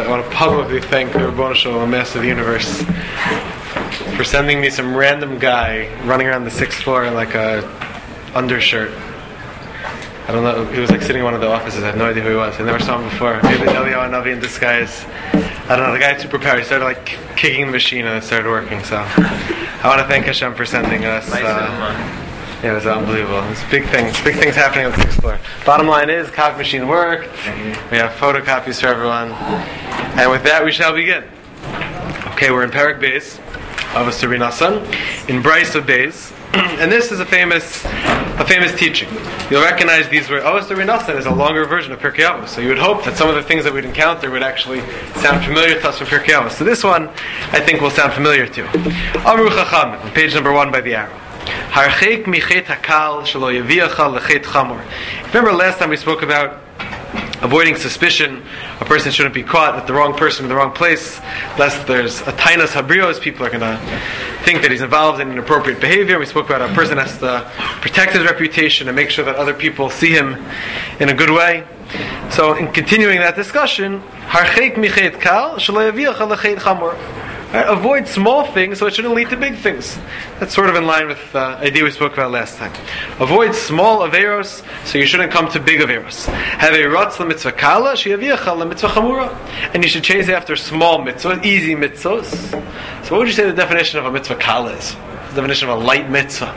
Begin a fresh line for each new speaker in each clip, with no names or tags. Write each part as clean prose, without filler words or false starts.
I want to publicly thank the Ribono Shel Olam, Master of the Universe, for sending me some random guy running around the 6th floor in like a undershirt. I don't know, he was like sitting in one of the offices. I have no idea who he was. I never saw him before. Maybe Eliyahu Navi in disguise. I don't know, the guy had superpower. He started like kicking the machine and it started working. So I want to thank Hashem for sending us. Yeah, it was unbelievable. It's big things happening on the 6th floor. Bottom line is, copy machine worked. We have photocopies for everyone. And with that, we shall begin. Okay, we're in Perek Beis of Asuri Nasan, in Brisa Beis. And this is a famous teaching. You'll recognize these words. Asuri Nasan is a longer version of Pirkei Avos. So you would hope that some of the things that we'd encounter would actually sound familiar to us from Pirkei Avos. So this one, I think, will sound familiar to you. Amru Chachamim, on page number 1 by the arrow. Harcheik michet hakal shelo yaviacha lechet chamor. Remember last time we spoke about avoiding suspicion. A person shouldn't be caught with the wrong person in the wrong place, lest there's a tainas habrios. People are going to think that he's involved in inappropriate behavior. We spoke about a person has to protect his reputation and make sure that other people see him in a good way. So, in continuing that discussion, harcheik michet kal shelo yaviacha lechet chamor. Avoid small things so it shouldn't lead to big things. That's sort of in line with the idea we spoke about last time. Avoid small averos so you shouldn't come to big averos. Have a ratz l'mitzvah kala sheyaviacha l'mitzvah chamura. And you should chase after small mitzvahs, easy mitzvahs. So what would you say the definition of a mitzvah kala is? The definition of a light mitzvah.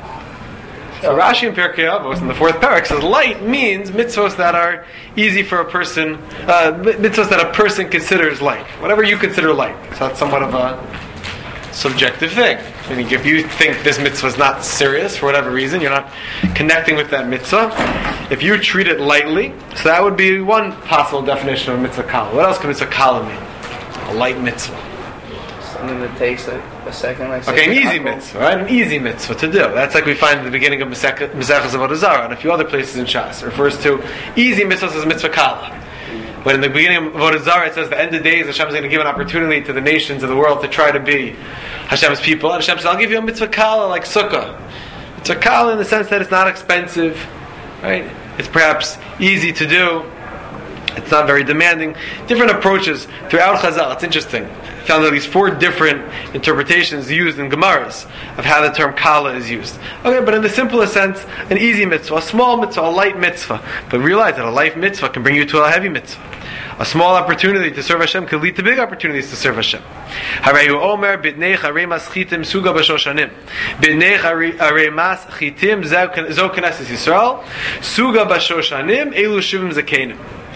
So Rashi in Pirkei Avos in the 4th parak says light means mitzvahs that are easy for a person, mitzvahs that a person considers light. Whatever you consider light. So that's somewhat of a subjective thing. Meaning if you think this mitzvah is not serious for whatever reason, you're not connecting with that mitzvah, if you treat it lightly, so that would be one possible definition of a mitzvah kala. What else can mitzvah kala mean? A light mitzvah.
Something that takes a second, like
okay, an easy mitzvah, right? An easy mitzvah to do. That's like we find at the beginning of Maseches Avodah Zarah and a few other places in Shas. It refers to easy mitzvahs as mitzvah kala. But in the beginning of Avodah Zarah, it says the end of days, Hashem is going to give an opportunity to the nations of the world to try to be Hashem's people. And Hashem says, I'll give you a mitzvah kala like sukkah. Mitzvah kala in the sense that it's not expensive, right? It's perhaps easy to do. It's not very demanding. Different approaches throughout Chazal. It's interesting. I found at least 4 different interpretations used in Gemaras of how the term kala is used. Okay, but in the simplest sense, an easy mitzvah, a small mitzvah, a light mitzvah. But realize that a light mitzvah can bring you to a heavy mitzvah. A small opportunity to serve Hashem can lead to big opportunities to serve Hashem. Harayu Omer bitnei harei maschitim suga b'shoshanim. Bitnei harei maschitim zo knesses Yisrael suga b'shoshanim elu shivim zakenim.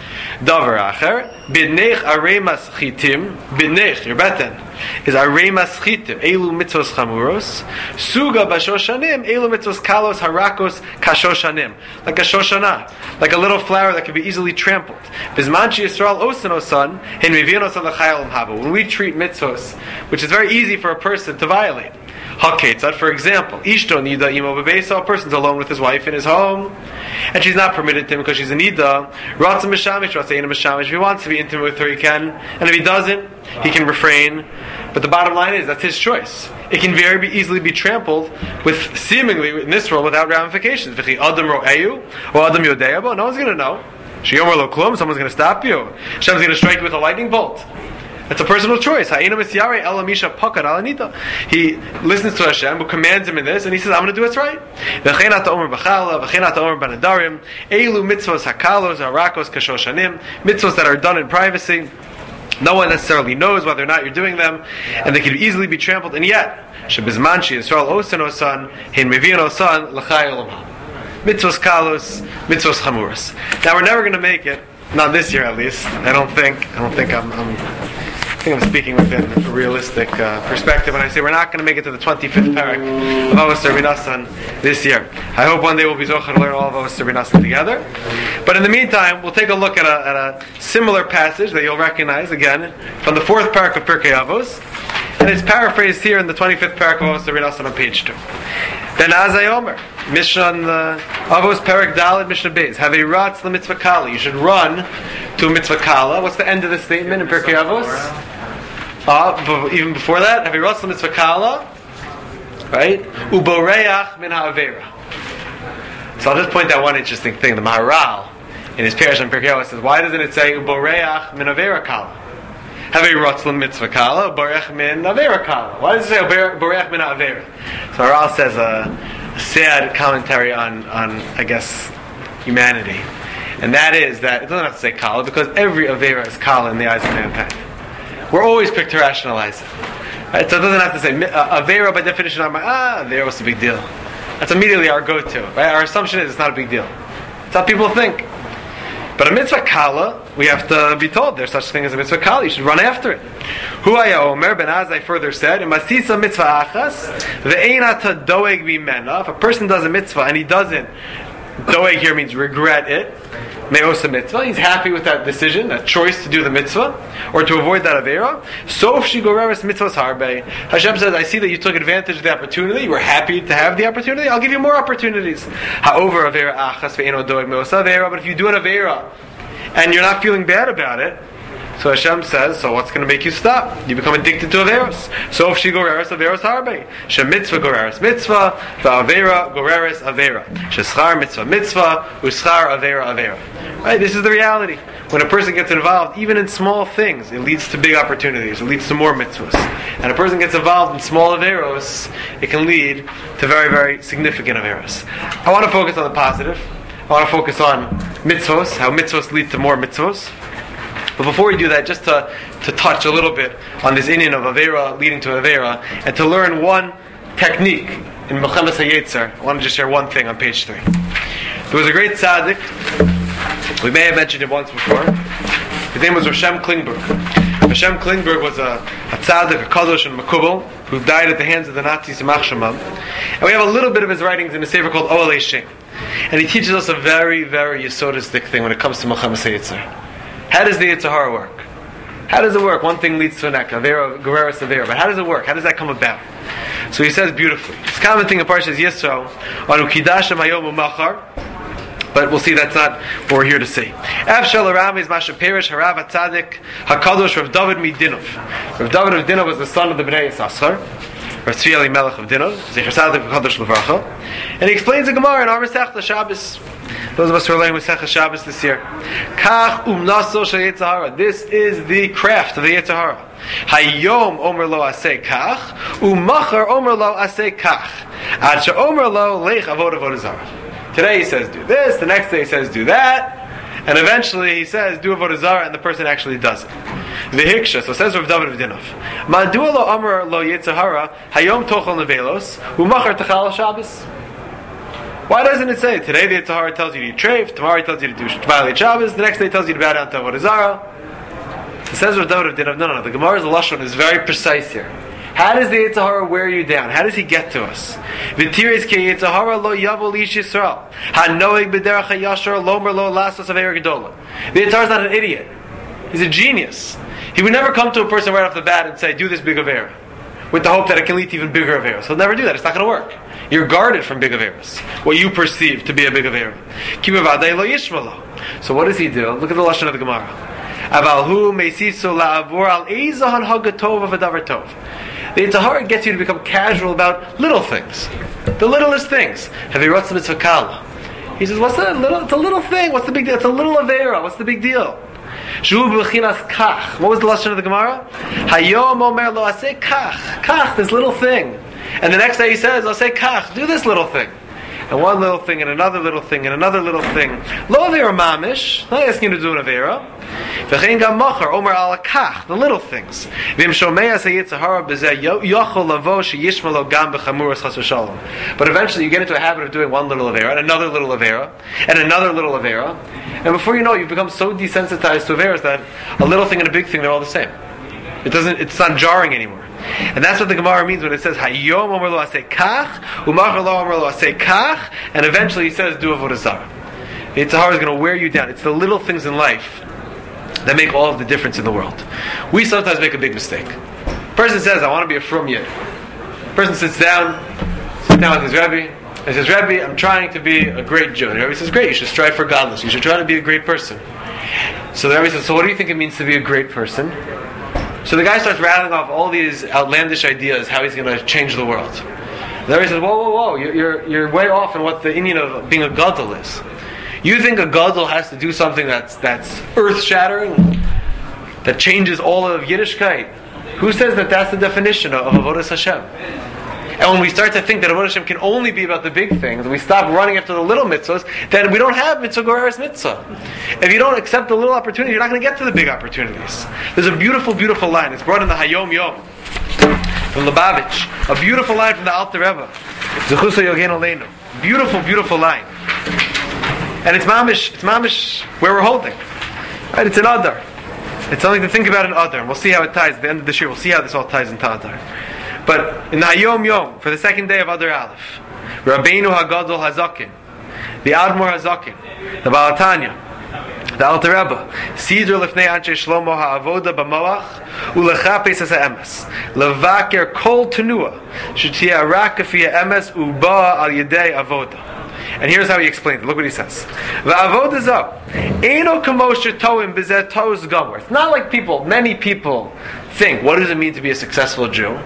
Davar acher, bidnech aremas chitim, bidnech, your beten, is aremas chitim, elu mitzvos chamuros, suga bashoshanim, elu mitzvos kalos harakos kashoshanim, like a shoshana, like a little flower that can be easily trampled. Bizmanchi Yisrael osanosan, hen mivionos alachayel habu. When we treat mitzvos, which is very easy for a person to violate. Haketzad, for example, Ishto Nida Imo Bebeisa, a person's alone with his wife in his home, and she's not permitted to him because she's a Nida. Ratzah Mishamish, Ratzah Mishamish. If he wants to be intimate with her, he can, and if he doesn't, he can refrain. But the bottom line is, that's his choice. It can very easily be trampled with, seemingly, in this world, without ramifications. V'chi Adam Ro'eyu, or Adam Yodeyabo, no one's going to know. Shiyomer Lo Klum, someone's going to stop you. Hashem's going to strike you with a lightning bolt. It's a personal choice. He listens to Hashem, who commands him in this, and he says, I'm going to do what's right. Mitzvahs that are done in privacy. No one necessarily knows whether or not you're doing them, and they can easily be trampled. And yet, mitzvahs kalos, mitzvahs chamuras. Now we're never going to make it. Not this year, at least. I think I'm speaking within a realistic perspective when I say we're not going to make it to the 25th parak of Avos Asuri Nasan this year. I hope one day we'll be zocheh to learn all of Avos Asuri Nasan together. But in the meantime, we'll take a look at a similar passage that you'll recognize again from the 4th parak of Pirkei Avos, and it's paraphrased here in the 25th parak of Avos Asuri Nasan on page 2. Ben Azai Omer, Mishnah Avos Parak Daled Mishnah Beis. Have a ratz the mitzvah kala. You should run to a mitzvah kala. What's the end of the statement in Pirkei Avos? Even before that, have a ratz the mitzvah kala. Right? Uboreach min ha'avera. So I'll just point out one interesting thing. The Maharal in his Parish on Pirkei Avos says, why doesn't it say Uboreach min avera kala? Have a rotzlam mitzvah kala, borech min avera kala. Why does it say borech min avera? So Aral says a sad commentary on I guess humanity, and that is that it doesn't have to say kala because every avera is kala in the eyes of mankind. We're always quick to rationalize it. Right? So it doesn't have to say avera by definition. I'm like, avera was a big deal. That's immediately our go-to. Right? Our assumption is it's not a big deal. That's how people think. But a mitzvah kala, we have to be told there's such thing as a mitzvah kala. You should run after it. Huaya Omer Ben Azai further said, "Masisa mitzvah achas ve'einata doeg bimena." If a person does a mitzvah and he doesn't, doeg here means regret it. Me'osa mitzvah, he's happy with that decision, that choice to do the mitzvah, or to avoid that avera. So if she goreres mitzvahs harbe, Hashem says, I see that you took advantage of the opportunity, you were happy to have the opportunity, I'll give you more opportunities. Ha'over avera achas ve'eno doeg me'osa avera, but if you do an avera, and you're not feeling bad about it, so Hashem says, so what's going to make you stop? You become addicted to averos. So if she goreres averos harbe, she mitzvah goreres mitzvah, va'avera goreres avera, she schar mitzvah mitzvah, uschar avera avera. Right? This is the reality. When a person gets involved, even in small things, it leads to big opportunities. It leads to more mitzvahs. And a person gets involved in small averos, it can lead to very, very significant averos. I want to focus on the positive. I want to focus on mitzvahs, how mitzvahs lead to more mitzvahs. But before we do that, just to touch a little bit on this inyan of Avera leading to Avera, and to learn one technique in Melchemes HaYetzer, I want to just share one thing on page 3. There was a great tzaddik, we may have mentioned it once before. His name was Hashem Klingberg. Hashem Klingberg was a tzaddik, a kadosh, and makubal, who died at the hands of the Nazis in Machshamam. And we have a little bit of his writings in a sefer called Oalei Shem. And he teaches us a very, very yesodistic thing when it comes to Melchemes HaYetzer. How does the Yetzer Hara work? How does it work? One thing leads to another. Avera, Gereres, Avera. But how does it work? How does that come about? So he says beautifully. It's common thing in Parshas Yisro on Ukidashem Hayom Umachar. But we'll see that's not what we're here to see. Afshal Aram is Masha Perish Harav Atzadik Hakadosh Rav David Midinov. Rav David of Dinov was the son of the Bnei Yisachar. Rav Tzvi Eli Melech of Dinov. Zecher Tzadik Hakadosh Levracha. And he explains the Gemara in Ar Masechta Shabbos. Those of us who are learning Masechta Shabbos this year. Kach umnaso shel Yetzer Hara. This is the craft of the Yetzer Hara. Hayom omer lo aseh kach, umachar omer lo aseh kach. Ad she'omer lo leich avodah zarah. Today he says do this, the next day he says do that, and eventually he says do avodah zarah, and the person actually does it. V'hiksha, so says Rav David of Dinov. Madua lo omer lo Yetzer Hara, hayom tochel nevelos, umachar techal Shabbos. Why doesn't it say today the Yetzer Hara tells you to eat treif, tomorrow it tells you to do violate Shabbos, the next day it tells you to bow down to avodah zarah? It says Rav David of Dinov. No. The Gemara's lashon is very precise here. How does the Yetzer Hara wear you down? How does he get to us? V'tiris ke Yetzer Hara lo yavo lish Yisrael hanoeg b'derech hayashar lomer lo lasos avera gedola. The Yetzer Hara's not an idiot. He's a genius. He would never come to a person right off the bat and say, do this big avera, with the hope that it can lead to even bigger averas. He'll never do that. It's not going to work. You're guarded from big averas, what you perceive to be a big avera. Kibavadei lo yishmalo. So what does he do? Look at the lashon of the Gemara. Avalhu meisiso la'avur al eizahan hagatov v'davar tov. The Yetzer Hara gets you to become casual about little things, the littlest things. Have you wrote some mitzvah kala? He says, "What's that little? It's a little thing. What's the big deal? It's a little avera. What's the big deal?" Shu b'chinas kach. What was the lashon of the Gemara? Hayom omer lo aseh kach. Kach, this little thing. And the next day he says, "Aseh kach. Do this little thing." And one little thing, and another little thing, and another little thing. Lo avera mamish. Not asking you to do an avera. V'chein gam machar omer ala kach. The little things. V'im shomeas hayetzer hara b'zeh yochol lavo sheyishma lo gam b'chamuras chas v'shalom. But eventually you get into a habit of doing one little avera, and another little avera, and another little avera. And before you know it, you've become so desensitized to averas that a little thing and a big thing, they're all the same. It's not jarring anymore. And that's what the Gemara means when it says Hayom omer lo aseh kach, umachar lo omer lo aseh kach, and eventually he says do avodah zarah. The Yetzer Hara is going to wear you down. It's the little things in life that make all of the difference in the world. We sometimes make a big mistake. Person says, I want to be a frum yid. Person sits down with his Rebbe, and says, Rebbe, I'm trying to be a great Jew. And the Rebbe says, great, you should strive for godless. You should try to be a great person. So the Rebbe says, so what do you think it means to be a great person? So the guy starts rattling off all these outlandish ideas how he's going to change the world. The Rebbe says, whoa, you're way off in what the inyan of being a gadol is. You think a gadol has to do something that's earth-shattering? that changes all of Yiddishkeit. Who says that that's the definition of Avodas Hashem? And when we start to think that Avodah Hashem can only be about the big things, and we stop running after the little mitzvahs, then we don't have mitzvah goreres mitzvah. If you don't accept the little opportunities, you're not going to get to the big opportunities. There's a beautiful, beautiful line. It's brought in the Hayom Yom from Lubavitch. A beautiful line from the Alter Rebbe. Zechusa Yogen Aleinu. Beautiful, beautiful line. And it's mamish where we're holding. Right? It's an Adar. It's something to think about in Adar. And we'll see how it ties at the end of this year. We'll see how this all ties into Adar. But in the Hayom Yom, for the second day of Adar Aleph, Rabbeinu HaGadol HaZakin, the Admor HaZakin, the Baal Tanya, the Alter Rebbe, Sidr Lefnei Anshe Shlomo HaAvoda B'Moach, Ulechapes Asa Emes, Levaker Kol Tenua, Shetia Rak Kafia Emes Uba Al Yedei Avoda. And here's how he explains it. Look what he says. V'avoda zo, Eino Kamoshe Toim B'zeh Toz Gomer. It's not like many people think, what does it mean to be a successful Jew?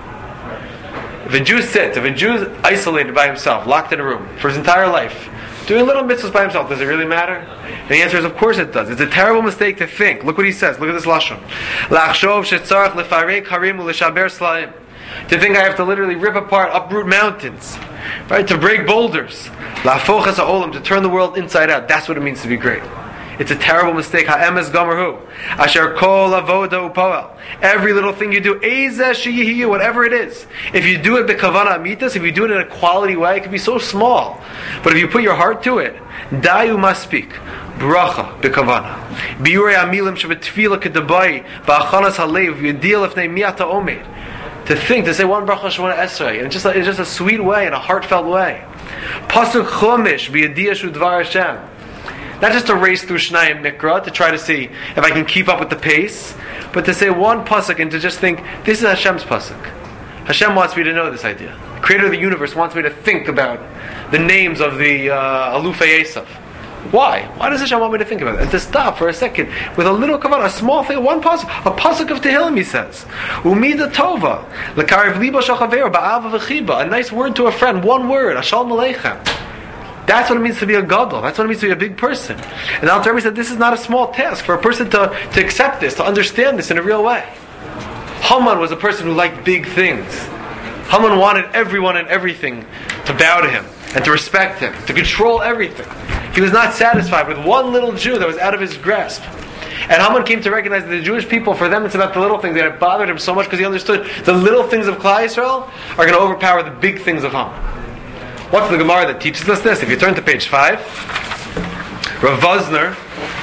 If a Jew is isolated by himself, locked in a room for his entire life, doing little mitzvahs by himself, does it really matter? And the answer is, of course it does. It's a terrible mistake to think. Look what he says. Look at this lashon. Lachshov shetzarach lefarek harim u'leshaber slaim. To think I have to literally rip apart, uproot mountains, right? To break boulders. Lafochas ha'olam, to turn the world inside out. That's what it means to be great. It's a terrible mistake. Ha'emes gomer hu. Asher kol avoda upoel. Every little thing you do, ezeh sheyihiyu, whatever it is. If you do it b'kavana amitas, if you do it in a quality way, it can be so small. But if you put your heart to it, dayu maspik. Bracha b'kavana. Biurei amilim shebetfila kedabai ba'achanas halev yedil lefnei miata omed. To think, to say one bracha shemona esrei, and it's just a sweet way, in a heartfelt way. Pasuk chomish b'yediyah shu dvar Hashem. Not just to race through Shnayim Mikra to try to see if I can keep up with the pace, but to say one pasuk and to just think, this is Hashem's pasuk. Hashem wants me to know this idea. The Creator of the universe wants me to think about the names of the Alufei Esav. Why? Why does Hashem want me to think about it? And to stop for a second with a little kavanah, a small thing, one pasuk, a pasuk of Tehillim, he says, Umida Tova, L'karev liba shachaver ba'ava v'chiba, a nice word to a friend, one word, Ashalom Aleichem. That's what it means to be a gadol. That's what it means to be a big person. And the Alter Rebbe said this is not a small task for a person to accept this, to understand this in a real way. Haman was a person who liked big things. Haman wanted everyone and everything to bow to him and to respect him, to control everything. He was not satisfied with one little Jew that was out of his grasp. And Haman came to recognize that the Jewish people, for them it's about the little things, that it bothered him so much because he understood the little things of Klal Yisrael are going to overpower the big things of Haman. What's the Gemara that teaches us this? If you turn to page 5, Rav Vosner,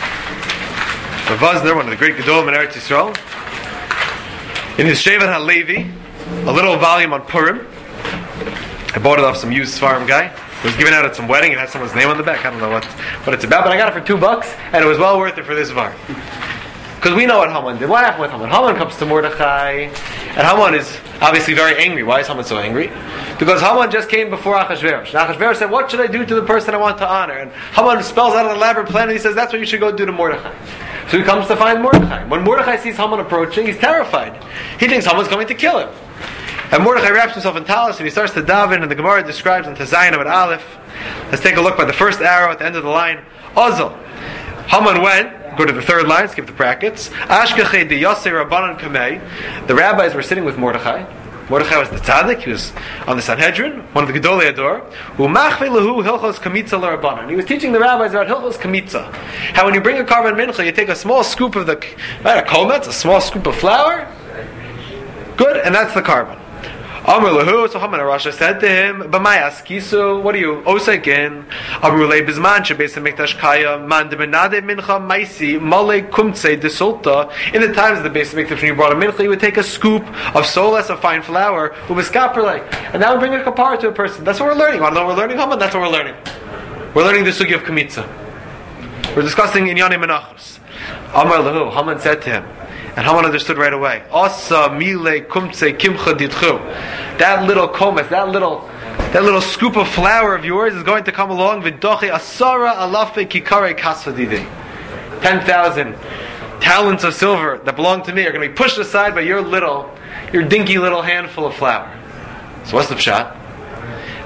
one of the great Gedolim in Eretz Yisrael, in his Shevet HaLevi, a little volume on Purim. I bought it off some used farm guy. It was given out at some wedding. It had someone's name on the back. I don't know what it's about, but I got it for $2, and it was well worth it for this var. Because we know what Haman did. What happened with Haman? Haman comes to Mordechai, and Haman is obviously very angry. Why is Haman so angry? Because Haman just came before Achashverosh. And Achashverosh said, what should I do to the person I want to honor? And Haman spells out an elaborate plan, and he says, that's what you should go do to Mordechai. So he comes to find Mordechai. When Mordechai sees Haman approaching, he's terrified. He thinks Haman's coming to kill him. And Mordechai wraps himself in talis, and he starts to daven, and the Gemara describes in Tezayin Amud Aleph. Let's take a look by the first arrow at the end of the line. Ozil. Haman went, go to the third line, skip the brackets. Ashkechei de Yosei Rabbanan Kamei. The rabbis were sitting with Mordechai. Mordechai was the tzaddik, he was on the Sanhedrin, one of the Gedolei Ador. Umachvei lehu hilchos kamitza l'Rabbanan. He was teaching the rabbis about hilchos kamitza. How when you bring a carbon mincha, you take a small scoop of a kometz, a small scoop of flour. Good, and that's the carbon. Amr lehu, so Haman HaRasha said to him, B'mayas kisu, what are you osekin? Amr lei bizman shebeis HaMikdash kaya man demenade mincha maisi male kumtze de sulta. In the times of the Beis HaMikdash, when you brought a mincha, you would take a scoop of solas of fine flour, and that would bring a kapara to a person. That's what we're learning. Want to know what we're learning, Haman? That's what we're learning. We're learning the sugi of kamitza. We're discussing Inyane Menachos. Amr lehu, Haman said to him, and Haman understood right away. Asa mile kumtze kimcha ditchu. That little kometz, that little scoop of flour of yours is going to come along with doche asara alafe kikare kasvadide. 10,000 talents of silver that belong to me are going to be pushed aside by your dinky little handful of flour. So what's the pshat?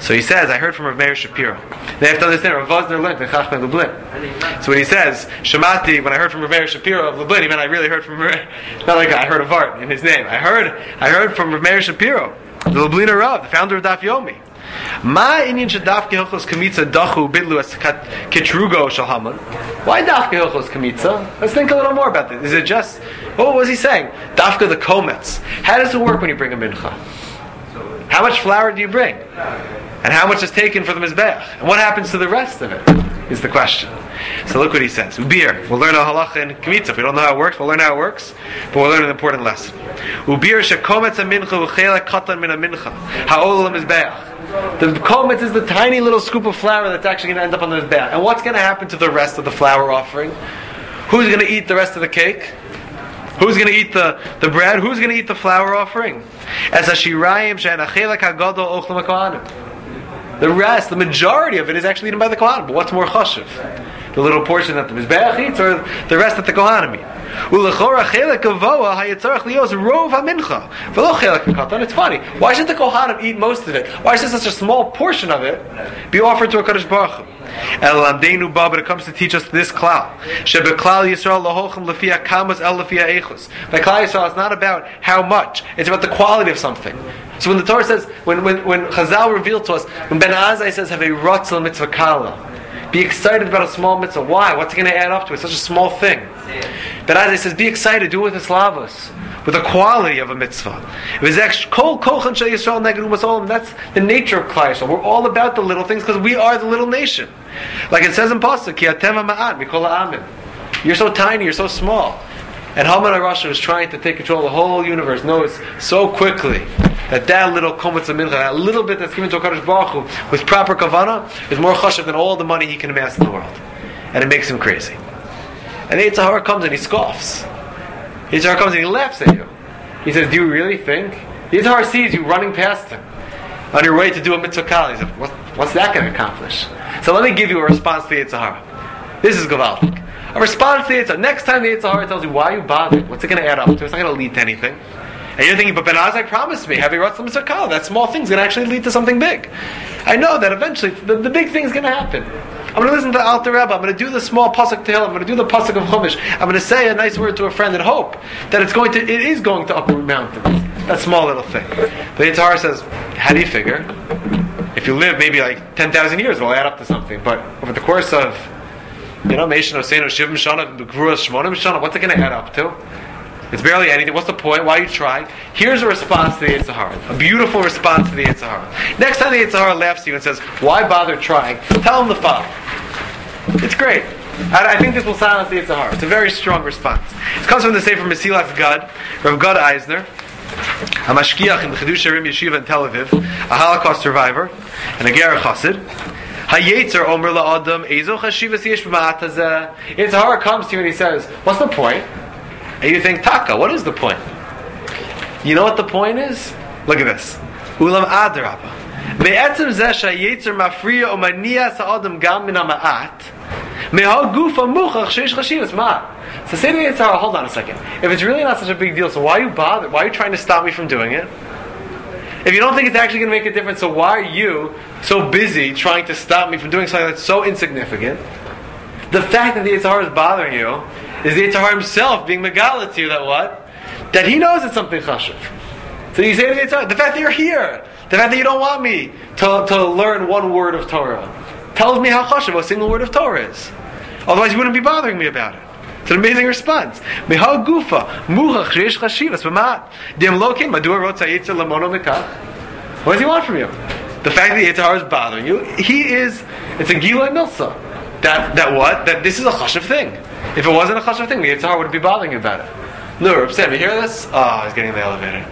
So he says, I heard from Rav Meir Shapiro. They have to understand, Rav Vosner learned in Chachmei Lublin. So when he says, Shemati, when I heard from Rav Meir Shapiro of Lublin, he meant I really heard from Rav, not like I heard of art in his name. I heard from Rav Meir Shapiro, the Lubliner Rav, the founder of Daf Yomi. Ma inyan shadafke hilchos kamitza dachu bidlu as kitrugo shalhaman. Why dafke hilchos kamitza? Let's think a little more about this. Is it just, what was he saying? Dafka the komets. How does it work when you bring a mincha? How much flour do you bring? And how much is taken for the mizbeach? And what happens to the rest of it? Is the question. So look what he says. Ubir. We'll learn a halacha in Kmitza. If we don't know how it works, we'll learn how it works. But we'll learn an important lesson. Ubir shekometz a mincha u'chelak katan min a mincha. Ha'ol mizbeach. The kometz is the tiny little scoop of flour that's actually going to end up on the mizbeach. And what's going to happen to the rest of the flour offering? Who's going to eat the rest of the cake? Who's going to eat the bread? Who's going to eat the flour offering? As a shirayim she'en achelak hagadol ochlam ha'kohanim. The rest, the majority of it is actually eaten by the Kohanim. But what's more chashuv? The little portion that the Mizbeach eats or the rest that the Kohanim eat? It's funny. Why should the Kohanim eat most of it? Why should such a small portion of it be offered to a Kadosh Baruch Hu? But it comes to teach us this klal. By Klal Yisrael, it's not about how much. It's about the quality of something. So when the Torah says, when Chazal revealed to us, when Ben Azai says, have a ratzal mitzvah kala, be excited about a small mitzvah. Why? What's it going to add up to? It's such a small thing. Ben Azai says, be excited, do it with islavos, with the quality of a mitzvah. That's the nature of Klal Yisrael. We're all about the little things because we are the little nation. Like it says in Pasuk, Ki atem ha'ma'at mikol ha'amin. You're so tiny, you're so small. And Haman HaRasha is trying to take control of the whole universe, knows so quickly that little kometz mincha, that little bit that's given to HaKadosh Baruch Hu with proper kavanah is more chashuv than all the money he can amass in the world. And it makes him crazy. And the Yetzer Hara comes and he scoffs. The Yetzer Hara comes and he laughs at you. He says, do you really think? The Yetzer Hara sees you running past him on your way to do a mitzvah kala. He says, what's that going to accomplish? So let me give you a response to the Yetzer Hara. This is Gavaldik. A response to the Yetzer Hara. Next time the Yetzer Hara tells you, why are you bothered? What's it going to add up to? It's not going to lead to anything. And you're thinking, but Ben Azai promised me, have a ratzal mitzvah kala. That small thing's going to actually lead to something big. I know that eventually the big thing's going to happen. I'm going to listen to the Alter Rebbe. I'm going to do the small pasuk tehillim. I'm going to do the pasuk of Chumash. I'm going to say a nice word to a friend and hope that it is going to uproot mountains. That small little thing. But the Yetzer Hara says, how do you figure? If you live maybe like 10,000 years, it will add up to something. But over the course of, Meishin Oseinu Shivim Shana, Gvuras Shmonim Shana, what's it going to add up to? It's barely anything. What's the point? Why are you trying? Here's a response to the Yetzer Hara. A beautiful response to the Yetzer Hara. Next time the Yetzer Hara laughs at you and says, why bother trying? Tell him the following. It's great. I think this will silence the Yetzer Hara. It's a very strong response. It comes from the Sefer Mesilas Gad, Rav Gad Eisner, a mashkiach in the Chidush Harim Yeshiva in Tel Aviv, a Holocaust survivor, and a Ger Chassid. Hayetzer Omer LaAdam Ezo Chashivas Yesh B'Ma'at Hazeh. Yetzer Hara comes to you and he says, what's the point? And you think, Taka, what is the point? You know what the point is? Look at this. Ulam Adrabah. Me'etzem zeh sha'yetzer mafriya o maniya sa'adam gam min ha'ma'at me'ha gufa muchach sheish chashivas ma'at. So say to the Yetzer Hara, hold on a second. If it's really not such a big deal, so why are you bothered? Why are you trying to stop me from doing it? If you don't think it's actually going to make a difference, so why are you so busy trying to stop me from doing something that's so insignificant? The fact that the Yetzer Hara is bothering you is the Yetzer Hara himself being megala to you that what? That he knows it's something chashuv. So you say to the Yetzer Hara, the fact that you're here, the fact that you don't want me to learn one word of Torah, tells me how chashuv a single word of Torah is. Otherwise you wouldn't be bothering me about it. It's an amazing response. Meha gufa muchach sheish chashivas b'ma'at dem lokin madua rotza yetzer lamono mekach. What does he want from you? The fact that the Yetzer Hara is bothering you, it's a gila milsa. That what? That this is a chashuv thing. If it wasn't a chashuv thing, the Yetzer Hara wouldn't be bothering you about it. No, Reb Sam, you hear this? Oh, he's getting in the elevator.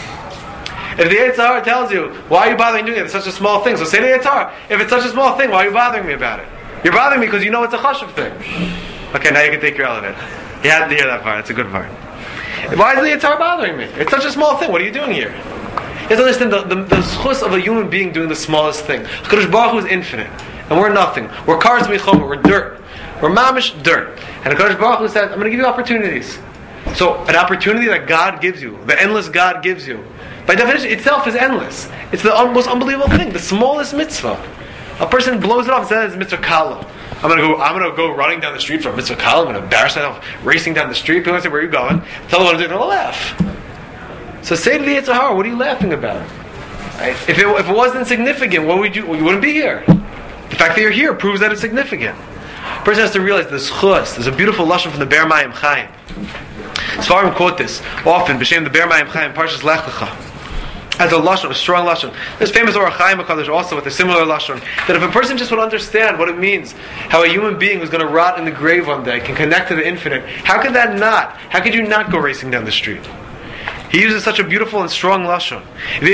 If the Yetzer Hara tells you, why are you bothering doing it? It's such a small thing. So say to the Yetzer Hara, if it's such a small thing, why are you bothering me about it? You're bothering me because you know it's a chashuv thing. Okay, now you can take your elevator. You had to hear that part. It's a good part. Why is the Yetzer Hara bothering me? It's such a small thing. What are you doing here? You have to understand the schus of a human being doing the smallest thing. HaKadosh Baruch Hu is infinite. And we're nothing. We're cars michomer. We're dirt. We're mamish dirt. And HaKadosh Baruch Hu says, I'm going to give you opportunities. So an opportunity that God gives you, the endless God gives you, by definition itself is endless. It's the most unbelievable thing, the smallest mitzvah. A person blows it off and says, mitzvah kala. I'm gonna go running down the street for a mitzvah kala. I'm gonna embarrass myself racing down the street. People say, where are you going? Tell them what I'm doing, they'll laugh. So say to the Yetzer Hara, what are you laughing about? Right? If it wasn't significant, what would you wouldn't be here. The fact that you're here proves that it's significant. A person has to realize this chus. There's a beautiful lashon from the Be'er Mayim Chaim. Svarim quote this often, b'shem the Be'er Mayim Chaim, Parshas Lech Lecha, as a lashon, a strong lashon. There's famous Orach Chaim HaKadosh also with a similar lashon, that if a person just would understand what it means, how a human being who's going to rot in the grave one day can connect to the infinite, how could you not go racing down the street? He uses such a beautiful and strong lashon.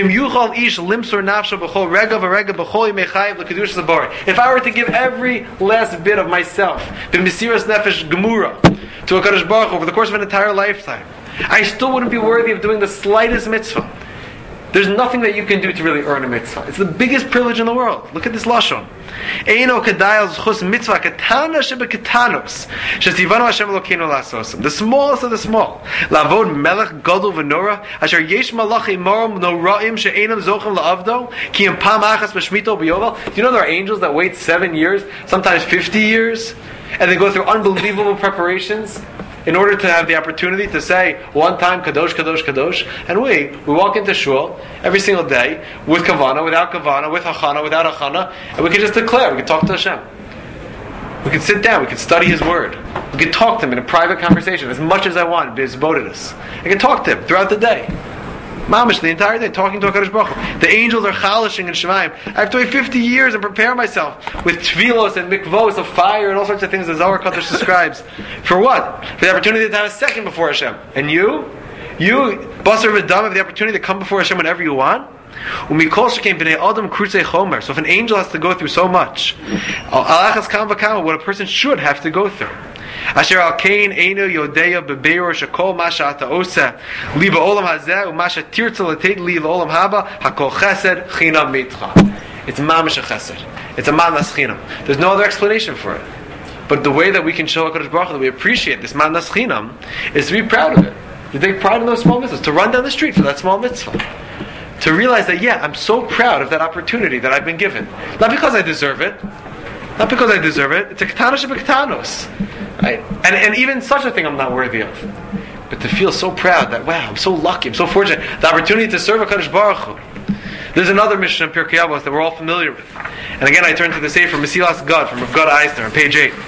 If I were to give every last bit of myself, b'mesiras nefesh gemura, to a Kadosh Baruch Hu over the course of an entire lifetime, I still wouldn't be worthy of doing the slightest mitzvah. There's nothing that you can do to really earn a mitzvah. It's the biggest privilege in the world. Look at this lashon. Eino kedai zchus mitzvah ketana shebeketanos shetivanu Hashem Elokeinu lasosim. The smallest of the small. Lavod melech gadol v'nora asher yesh malachim moram noraim she'enam zochim la'avdo ki im pam achas b'shmito b'yovel. Do you know there are angels that wait 7 years, sometimes 50 years, and they go through unbelievable preparations in order to have the opportunity to say one time kadosh, kadosh, kadosh, and we walk into shul every single day with kavana, without kavana, with hachana, without hachana, and we can just declare, we can talk to Hashem. We can sit down, we can study His Word, we can talk to Him in a private conversation as much as I want. Bizbodidus. I can talk to Him throughout the day. Mamish, the entire day, talking to HaKadosh Baruch Hu. The angels are chalishing in Shemayim. I have to wait 50 years and prepare myself with tefillos and mikvos of fire and all sorts of things the Zohar Kadosh describes. For what? For the opportunity to have a second before Hashem. And you, Basar V'Dam, have the opportunity to come before Hashem whenever you want. So if an angel has to go through so much, what a person should have to go through. Asher al kain eino yodeya bebeor shekol masha ata osa li ba'olam hazeh u'masha tirtza l'teit li l'olam haba hakol chesed chinam mitcha. It's mamash a chesed. It's a manas chinam. There's no other explanation for it. But the way that we can show HaKadosh Baruch Hu that we appreciate this manas chinam is to be proud of it. To take pride in those small mitzvahs. To run down the street for that small mitzvah. To realize that, I'm so proud of that opportunity that I've been given. Not because I deserve it. Not because I deserve it. It's a ketanos shebeketanos. Right? And even such a thing I'm not worthy of. But to feel so proud that, wow, I'm so lucky, I'm so fortunate. The opportunity to serve HaKadosh Baruch Hu. There's another Mishnah in Pirkei Avos that we're all familiar with. And again, I turn to the Sefer Mesilas Gad from Rav Gad Eisner on page 8.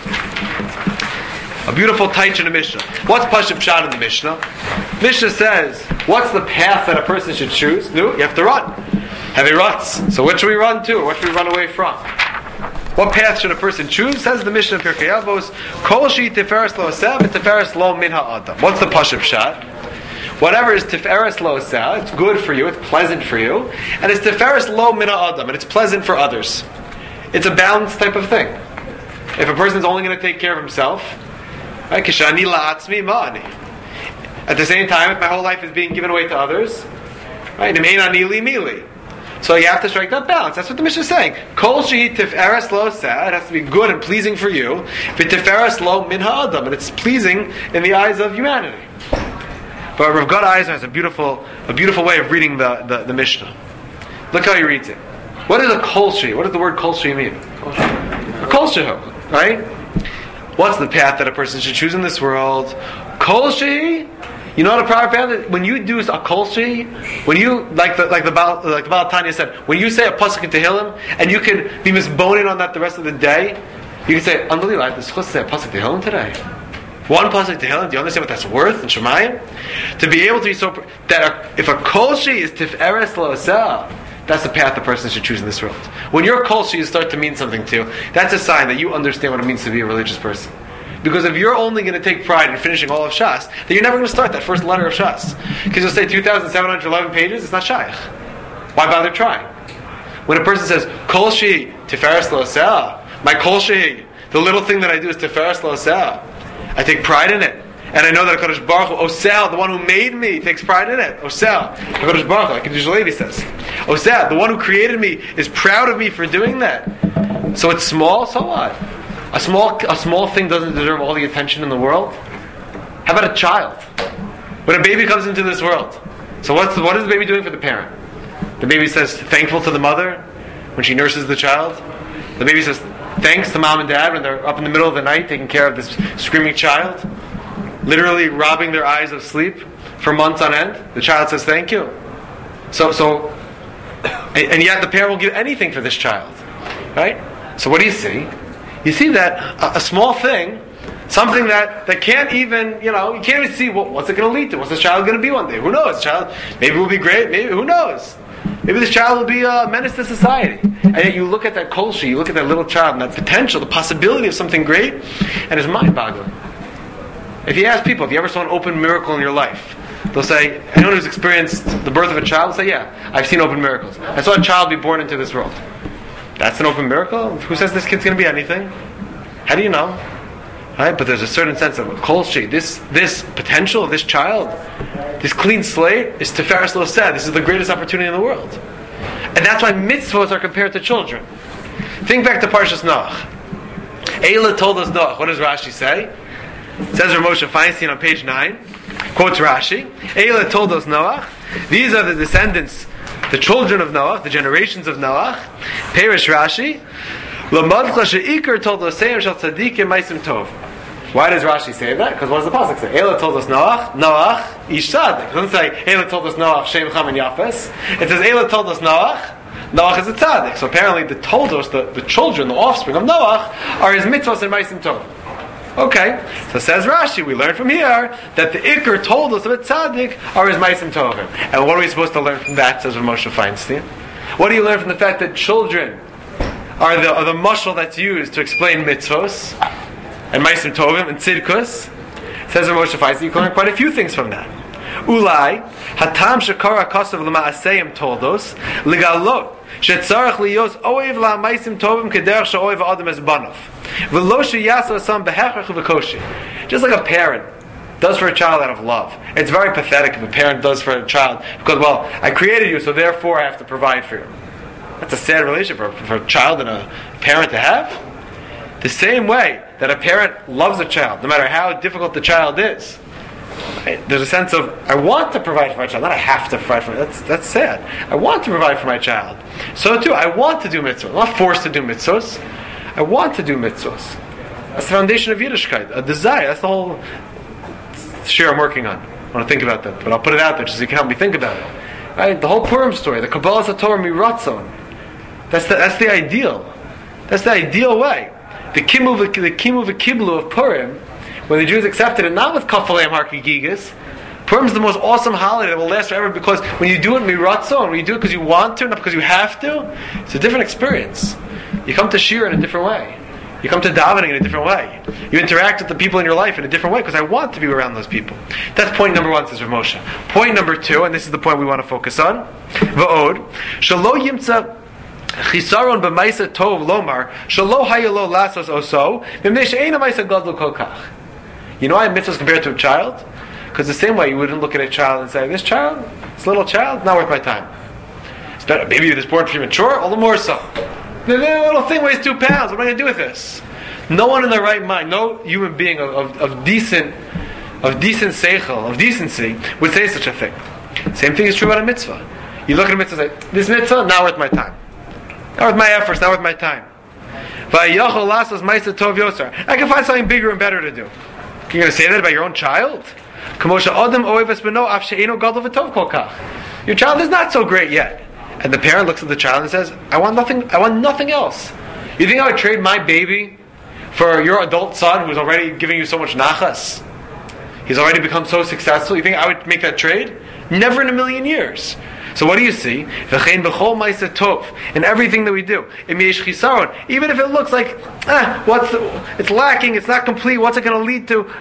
A beautiful taich in the Mishnah. What's Pashup Pshat in the Mishnah? Mishnah says, what's the path that a person should choose? No, you have to run. Heavy ruts. So what should we run to, or what should we run away from? What path should a person choose? Says the Mishnah in Pirkei Avos, Kol shi tiferes lo aseh v'tiferes lo min ha'adam. What's the Pashup Pshat? Whatever is tiferes lo aseh, it's good for you, it's pleasant for you, and it's tiferes lo min ha'adam, and it's pleasant for others. It's a balanced type of thing. If a person's only going to take care of himself, right? Kishani la'atzmi ma'ani. At the same time, if my whole life is being given away to others, right? So you have to strike that balance. That's what the Mishnah is saying. Kol shehi tiferes lo aseh, it has to be good and pleasing for you. V'tiferes lo min ha'adam, and it's pleasing in the eyes of humanity. But Rav Gad Eisner has a beautiful way of reading the Mishnah. Look how he reads it. What is a kol shehi? What does the word kol shehi mean? A kol shehu, right? What's the path that a person should choose in this world? Kol shehi. You know what a proper path? When you do a kol shehi, when you like the Baal Tanya said, when you say a pasuk in Tehillim and you can be misboning on that the rest of the day, you can say, unbelievable, I have to say a pasuk Tehillim today. One pasuk Tehillim. Do you understand what that's worth in Shemayim? To be able to be so that if a kol shehi is tiferes lo aseh, that's the path the person should choose in this world. When your kol shehi start to mean something to you, that's a sign that you understand what it means to be a religious person. Because if you're only going to take pride in finishing all of Shas, then you're never going to start that first letter of Shas. Because you'll say 2,711 pages, it's not shaykh. Why bother trying? When a person says, Kol shehi tiferes lo aseh, my kol shehi, the little thing that I do is tiferes lo aseh, I take pride in it. And I know that HaKadosh Baruch Hu, Osel, the one who made me, takes pride in it. Osel, HaKadosh Baruch Hu, like Kedusha Levi says. Osel, the one who created me, is proud of me for doing that. So it's small, so what? A small thing doesn't deserve all the attention in the world? How about a child? When a baby comes into this world, so what is the baby doing for the parent? The baby says thankful to the mother when she nurses the child. The baby says thanks to mom and dad when they're up in the middle of the night taking care of this screaming child, literally robbing their eyes of sleep for months on end. The child says thank you. And yet the parent will give anything for this child, right? So what do you see? You see that a small thing, something that can't even, you can't even see what's it going to lead to. What's this child going to be one day? Who knows? Child, maybe it will be great. Maybe, who knows? Maybe this child will be a menace to society. And yet you look at that kolshi, you look at that little child, and that potential, the possibility of something great, and it's mind-boggling. If you ask people, if you ever saw an open miracle in your life, they'll say, anyone who's experienced the birth of a child will say, yeah, I've seen open miracles. I saw a child be born into this world. That's an open miracle? Who says this kid's going to be anything? How do you know? Right? But there's a certain sense of kolshi. This potential of this child, this clean slate, is Tiferes Lo Seh. This is the greatest opportunity in the world. And that's why mitzvahs are compared to children. Think back to Parshas Noach. Eila told us Noach. What does Rashi say? It says Rav Moshe Feinstein on page 9. Quotes Rashi. Eila told us Noach. These are the descendants, the children of Noach, the generations of Noach. Perish Rashi. L'madcha she'ikar told us Seim shel tzadikim maisim tov. Why does Rashi say that? Because what does the pasuk say? Eila told us Noach, ish tzadik. It doesn't say Eila told us Noach, Shem Cham and Yafes. It says Eila told us Noach is a tzaddik. So apparently the toldos, the children, the offspring of Noach, are his mitzvos and maisim tov. Okay, so says Rashi, we learn from here that the ikar told us of a tzaddik are his maisim tovim. And what are we supposed to learn from that? Says Rav Moshe Feinstein. What do you learn from the fact that children are the mashal that's used to explain mitzvos and maisim tovim and tzidkus? Says Rav Moshe Feinstein, you can learn quite a few things from that. Ulai hatam shekara kasav l'ma'aseyim toldos ligalot shetzarach liyos oev la'maisim tovim kederach she'oev adam es banov v'lo sheyasu asam behechach v'koshi. Just like a parent does for a child out of love. It's very pathetic if a parent does for a child because, well, I created you, so therefore I have to provide for you. That's a sad relationship for a child and a parent to have. The same way that a parent loves a child, no matter how difficult the child is. Right? There's a sense of, I want to provide for my child, not I have to provide for my child. That's sad. I want to provide for my child. So too, I want to do mitzvahs. I'm not forced to do mitzvahs. I want to do mitzvahs. That's the foundation of Yiddishkeit, a desire. That's the whole shir I'm working on. I want to think about that, but I'll put it out there just so you can help me think about it. Right? The whole Purim story, the Kabbalah Satorah Miratzon. That's the ideal. That's the ideal way. The kimu v'kiblu of Purim, when the Jews accepted it, not with kafalei harki gigas. Purim is the most awesome holiday that will last forever because when you do it miratzon, when you do it because you want to, not because you have to, it's a different experience. You come to shir in a different way. You come to davening in a different way. You interact with the people in your life in a different way because I want to be around those people. That's point number 1, says Rav Moshe. Point number 2, and this is the point we want to focus on. V'od shelo yimtza chisaron b'maisa tov lomar shelo hayelo lasos oso b'mnei she'eina maisa gadol kol kach. You know why mitzvah is compared to a child? Because the same way you wouldn't look at a child and say, this little child, not worth my time. It's better, maybe it was born premature, all the more so. The little thing weighs 2 pounds. What am I going to do with this? No one in their right mind, no human being of decent seichel, of decency, would say such a thing. Same thing is true about a mitzvah. You look at a mitzvah and say, this mitzvah, not worth my time. Not worth my efforts, not worth my time. I can find something bigger and better to do. You're going to say that about your own child? Your child is not so great yet. And the parent looks at the child and says, I want nothing else. You think I would trade my baby for your adult son who's already giving you so much nachas? He's already become so successful. You think I would make that trade? Never in a million years. So what do you see? In everything that we do, even if it looks like it's lacking, it's not complete, what's it going to lead to?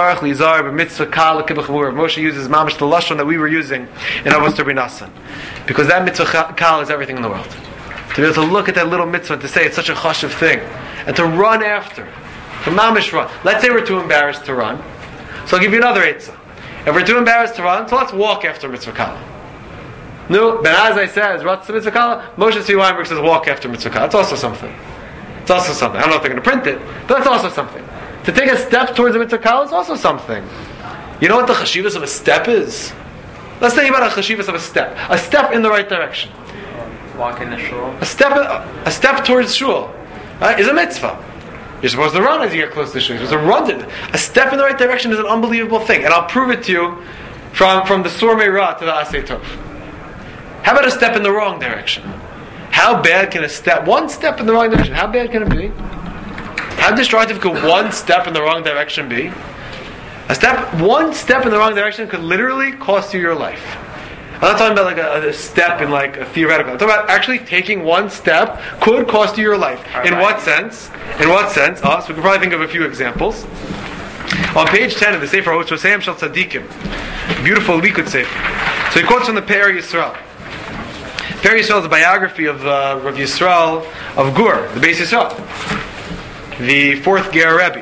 Moshe uses mamash the lashon that we were using in Avos Rabbi Nassan, because that mitzvah kal is everything in the world. To be able to look at that little mitzvah and to say it's such a chashuv thing, and to run after, to mamash run. Let's say we're too embarrassed to run, so I'll give you another eitzah. If we're too embarrassed to run, so let's walk after mitzvah kal. No, Ben Azai says, Mitzvah Kala. Moshe Tzvi Weinberg says, walk after Mitzvah Kala. It's also something. I don't know if they're going to print it, but that's also something. To take a step towards the Mitzvah Kala is also something. You know what the chashivas of a step is? Let's think about a chashivas of a step. A step in the right direction.
Walk in the shul.
A step towards shul is a mitzvah. You're supposed to run as you get close to shul. You're supposed to run to it. A step in the right direction is an unbelievable thing. And I'll prove it to you from the Sur Meirah to the Asay Tov. How about a step in the wrong direction? How bad can one step in the wrong direction, how bad can it be? How destructive could one step in the wrong direction be? One step in the wrong direction could literally cost you your life. I'm not talking about like a step in like a theoretical. I'm talking about actually taking one step could cost you your life. In what sense? So we can probably think of a few examples. On page 10 of the Sefer Hososayim Shel Tzadikim, beautiful Likud Sefer. So he quotes from the Pe'er Yisrael. Pe'er Yisrael is a biography of Rav Yisrael of Gur, the Beis Yisrael, the fourth Ger Rebbe,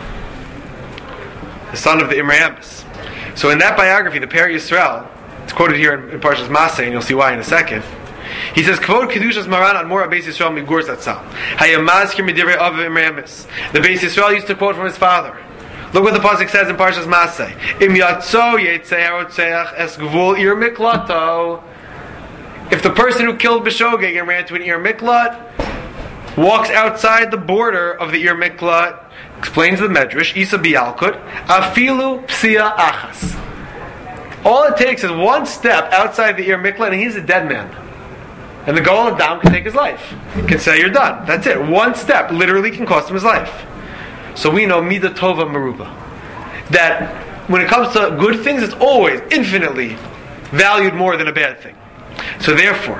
the son of the Imrei Emes. So in that biography, the Pe'er Yisrael, it's quoted here in Parshas Maseh, and you'll see why in a second. He says, "Kvod kedushas Maran on more Beis Yisrael migur zatzal. Hayamazkir midivrei av Imrei Emes." The Beis Yisrael used to quote from his father. Look what the pasuk says in Parshas Maseh. Im yatzo yetzei harotzeach es gvul ir miklato. If the person who killed B'shogeg and ran to an Ir Miklat walks outside the border of the Ir Miklat, explains the Medrash, Isa Bialkut, Afilu Psia Achas. All it takes is one step outside the Ir Miklat and he's a dead man. And the Goel Adam can take his life. He can say, you're done. That's it. One step literally can cost him his life. So we know Midah Tova Meruba. That when it comes to good things, it's always infinitely valued more than a bad thing. So therefore,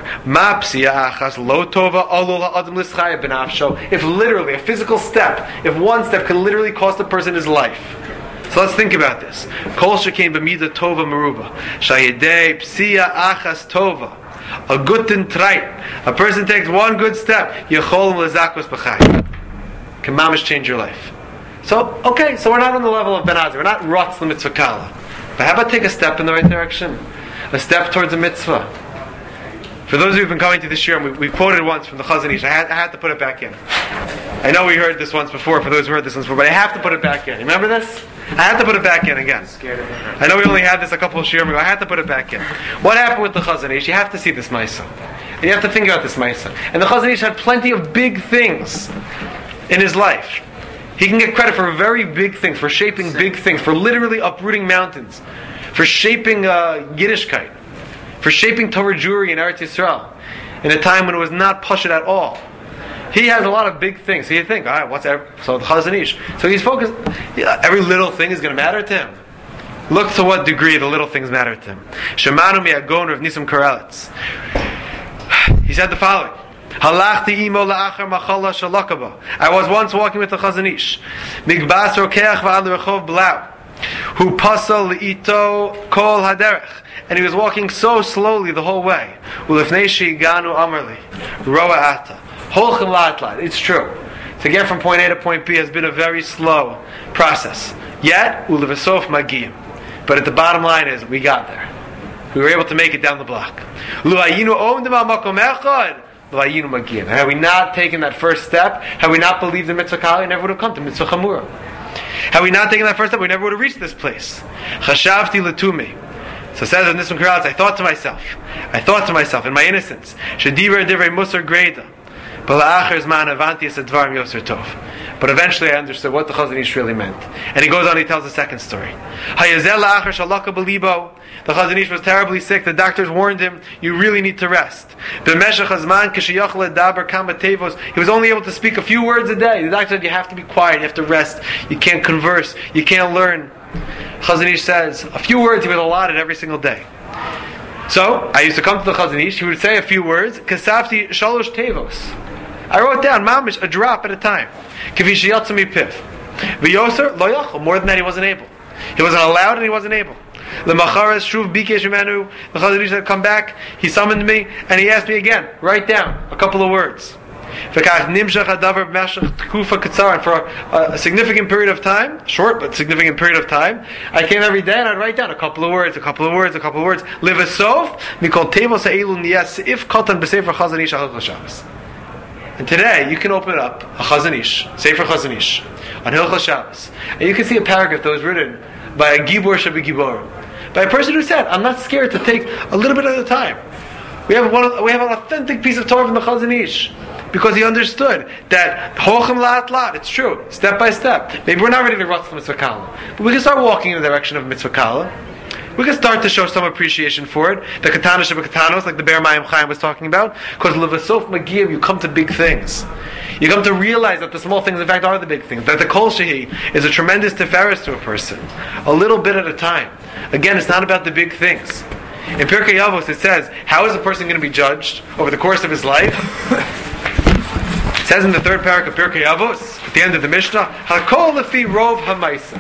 if literally a physical step, if one step can literally cost a person his life. So let's think about this. Kol shekain b'midah tova meruba. Shayedei psia achas tova. A guten treit. A person takes one good step. Yecholem lezakos b'chai. Can mamish change your life. So, okay, so we're not on the level of Ben Azir. We're not rotz l'mitzvah kala. But how about take a step in the right direction? A step towards a mitzvah. For those of you who've been coming to this year, and we quoted once from the Chazon Ish. I had to put it back in. I know we heard this once before, for those who heard this once before, but I have to put it back in. Remember this? I had to put it back in again. I know we only had this a couple of shiurim ago. I had to put it back in. What happened with the Chazon Ish? You have to see this Maisa. And you have to think about this Maisa. And the Chazon Ish had plenty of big things in his life. He can get credit for very big things, for shaping big things, for literally uprooting mountains, for shaping Yiddishkeit, for shaping Torah Jewry in Eretz Yisrael in a time when it was not Pashut at all. He has a lot of big things. So you think, alright, so the Chazon Ish. So he's focused, every little thing is going to matter to him. Look to what degree the little things matter to him. Shemanu mi'agon Rav Nissim Karelitz. He said the following. Halachti imo la'achar machala shalakaba. I was once walking with the Chazon Ish. Migbas rokeach v'ad rechov blau. Hu pasal li'ito kol haderech. And he was walking so slowly the whole way. Ulefnei she'iganu amarli. Roa ata. Holchem la'atlat. It's true. To get from point A to point B has been a very slow process. Yet, ulevasof magiyim. But at the bottom line is, we got there. We were able to make it down the block. Lu hayinu omdim al makom echad. And had we not taken that first step, had we not believed in Mitzvah Kali, we never would have come to Mitzvah Chamura. Had we not taken that first step, we never would have reached this place. Chashavti letumi. So it says in this one, I thought to myself in my innocence, Shediver divrei musar greda. But eventually I understood what the Chazon Ish really meant. And he goes on, he tells the second story. The Chazon Ish was terribly sick. The doctors warned him, you really need to rest. He was only able to speak a few words a day. The doctor said, you have to be quiet, you have to rest, you can't converse, you can't learn. Chazon Ish says, a few words he was allotted every single day. So, I used to come to the Chazon Ish, he would say a few words, Kasafti shalosh tevos. I wrote down, mamish, a drop at a time. Kivishi yatzami piv. V'yoser lo yachol. More than that, he wasn't able. He wasn't allowed and he wasn't able. L'macharas shuv bikesh imenu. The Chazon Ish said, come back. He summoned me and he asked me again, write down a couple of words. V'kach nimshach hadavar b'mashach tkufa katzar. And for a significant period of time, short but significant period of time, I came every day and I'd write down a couple of words. Livasof mikol tevos ha'elu niyas if katan b'sefer Chazon Ish ha'chol Shabbos. And today, you can open up a Chazon Ish, Sefer Chazon Ish, on Hilchos Shabbos, and you can see a paragraph that was written by a gibor shebegibor, by a person who said, "I'm not scared to take a little bit at a time." We have an authentic piece of Torah from the Chazon Ish, because he understood that hochem la'at la'at. It's true, step by step. Maybe we're not ready to rutz the mitzvah kala, but we can start walking in the direction of mitzvah kala. We can start to show some appreciation for it. The katana shebekatanos, like the Be'er Mayim Chaim was talking about, because levasof magiyim, you come to big things. You come to realize that the small things, in fact, are the big things. That the kol shehi is a tremendous tiferes to a person, a little bit at a time. Again, it's not about the big things. In Pirkei Avos it says, how is a person going to be judged over the course of his life? It says in the third parak of Pirkei Avos, at the end of the Mishnah, Hakol lefi rov hamaisa.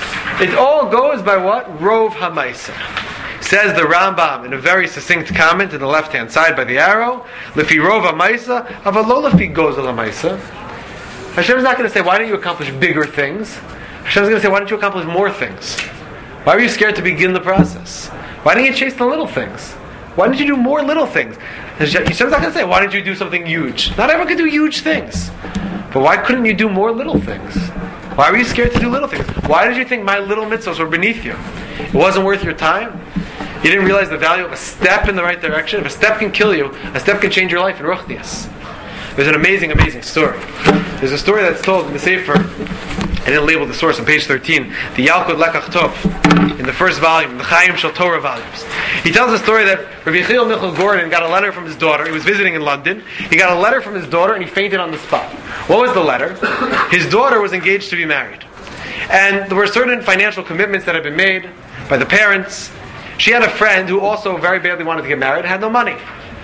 It all goes by what? Rov hamaisa. Says the Rambam in a very succinct comment in the left-hand side by the arrow, lefi rov hamaisa, avalo lefi gozel hamaisa. Hashem is not going to say, why don't you accomplish bigger things? Hashem is going to say, why don't you accomplish more things? Why were you scared to begin the process? Why didn't you chase the little things? Why didn't you do more little things? Hashem's not going to say, why didn't you do something huge? Not everyone can do huge things. But why couldn't you do more little things? Why were you scared to do little things? Why did you think my little mitzvahs were beneath you? It wasn't worth your time? You didn't realize the value of a step in the right direction? If a step can kill you, a step can change your life in Ruchnias. There's an amazing, amazing story. There's a story that's told in the Sefer, I didn't label the source on page 13, the Yalkut Lekach Tov, in the first volume, the Chaim Shel Torah volumes. He tells a story that Rabbi Yechiel Michal Gordon got a letter from his daughter. He was visiting in London. He got a letter from his daughter and he fainted on the spot. What was the letter? His daughter was engaged to be married. And there were certain financial commitments that had been made by the parents. She had a friend who also very badly wanted to get married and had no money.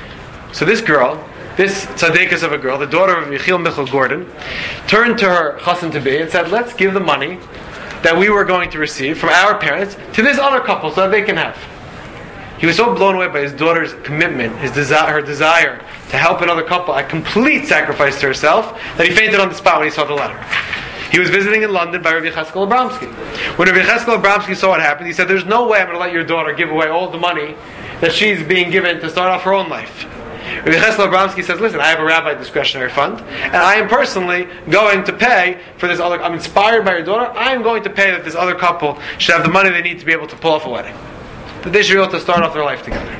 So this girl, this tzaddikus of a girl, the daughter of Yechiel Michal Gordon, turned to her chassan to be and said, let's give the money that we were going to receive from our parents to this other couple so that they can have. He was so blown away by his daughter's commitment, her desire to help another couple at complete sacrifice to herself, that he fainted on the spot when he saw the letter. He was visiting in London by Rabbi Cheskel Abramsky. When Rabbi Cheskel Abramsky saw what happened, he said, there's no way I'm going to let your daughter give away all the money that she's being given to start off her own life. Rabbi Cheskel Abramsky says, listen, I have a rabbi discretionary fund, and I am personally going to pay for this other, I'm inspired by your daughter, I am going to pay that this other couple should have the money they need to be able to pull off a wedding. That they should be able to start off their life together.